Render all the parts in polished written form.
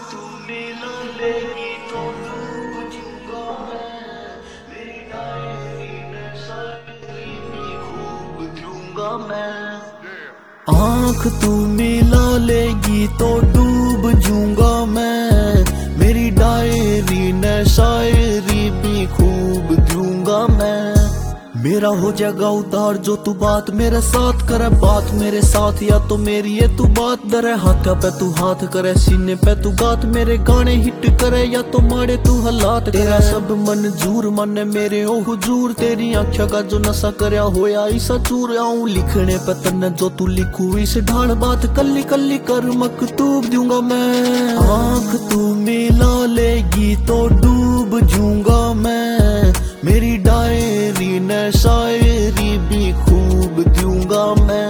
तू मिला लेगी तो डूब जाऊंगा मैं, मेरी डायरी में शायरी भी खूब दूंगा मैं। आँख तू मिला लेगी तो डूब जाऊंगा मैं, मेरी डायरी में शायरी भी खूब दूंगा मैं। मेरा हो जाएगा उधार जो तू बात मेरे साथ करे, बात मेरे साथ या तो मेरी ये तू बात डरे। हाथ पे तू हाथ करे, सीने पे तू गात, मेरे गाने हिट करे या तो मारे तू हालात। तेरा सब मंजूर मन मेरे ओ हुजूर, तेरी आँखों का जो नशा करया होया ऐसा चूर। आऊं लिखने पे तन्ने जो तू लिखू इस ढाल, बात कल्ली कल्ली कर मकतूब दूंगा मैं। आँख तू मिला लेगी तो डूब जाऊंगा मैं, मेरी डायरी ने शायरी भी खूब दूंगा मैं।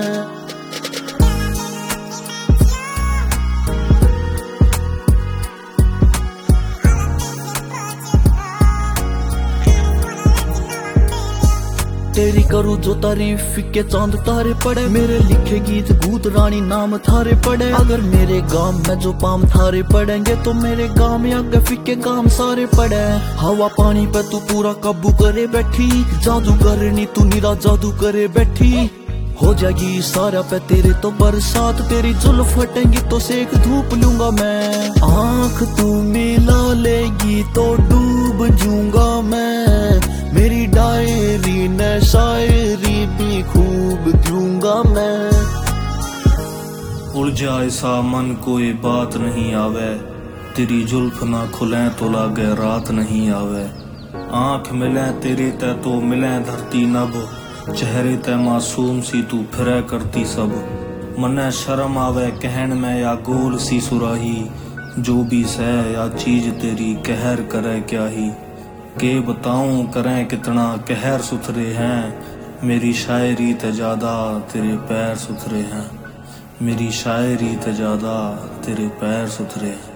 तेरी करूँ जो तारीफ के चांद तारे पड़े, मेरे लिखे गीत गूत रानी नाम थारे पड़े। अगर मेरे गांव में जो पाम थारे पड़ेंगे तो मेरे गांव में आगे फिके काम सारे पड़े। हवा पानी पे तू पूरा काबू करे बैठी, जादू करनी तू निरा जादू करे बैठी। हो जाएगी सारा पे तेरे तो बरसात, तेरी जुल्फ फटेंगी तो सेक धूप लूंगा मैं। आँख तू मिला लेगी तो डूब जाऊंगा मैं, मेरी डायरी ने शायरी भी खूब दूंगा मैं। उलझा ऐसा मन कोई बात नहीं आवे, तेरी जुल्फ ना खुले तो लागे रात नहीं आवे। आँख मिले तेरी ते तो मिले धरती नभ, चेहरे ते मासूम सी तू फिरे करती सब। मने शर्म आवे कहन में या गोल सी सुराही, जो भी सह या चीज तेरी कहर करे क्या ही। के बताऊं करें कितना कहर सुथरे हैं, मेरी शायरी ते ज्यादा तेरे पैर सुथरे हैं, मेरी शायरी ते ज्यादा तेरे पैर सुथरे हैं।